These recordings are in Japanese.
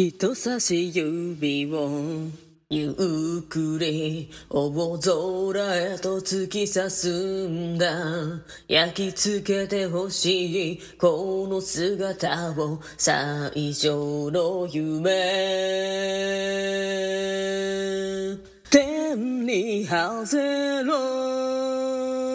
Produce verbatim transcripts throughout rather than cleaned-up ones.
人差し指をゆっくり大空へと突き刺すんだ。焼き付けてほしいこの姿を最上の夢。天に外せろ。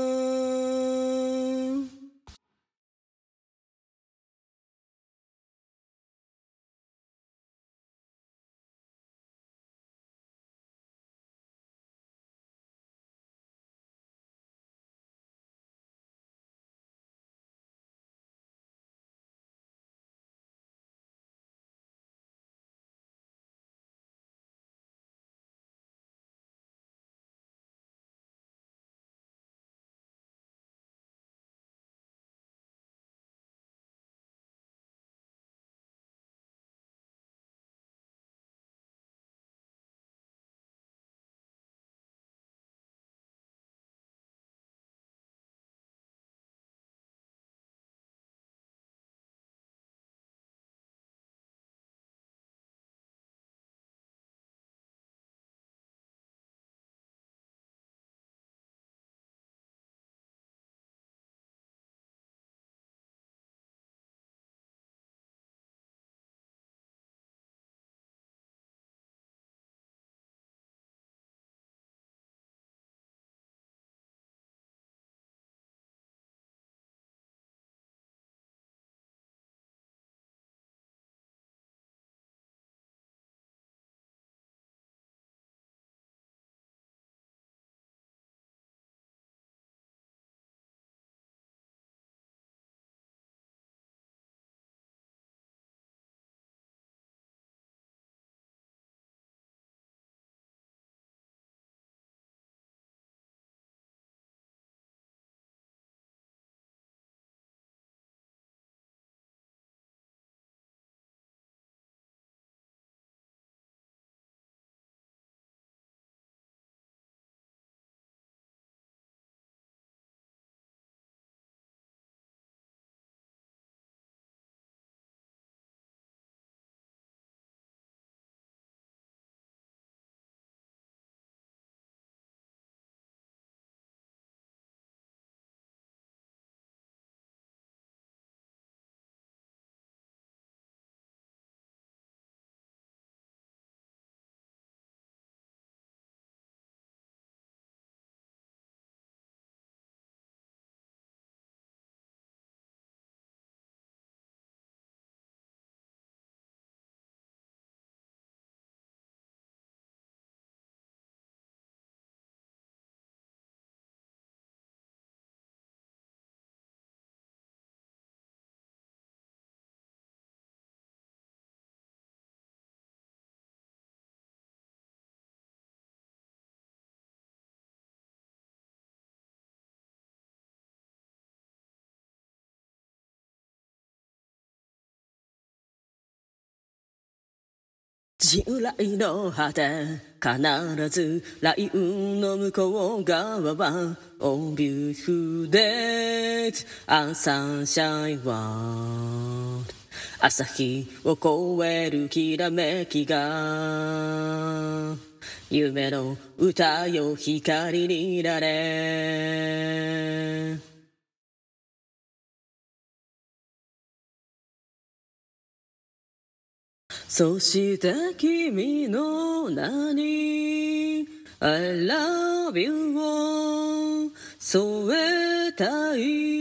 従来の果て必ず雷雲の向こう側は Oh beautiful day A sunshine world 朝日を超えるきらめきが夢の歌よ光になれ。そして君の名に I love you を添えたい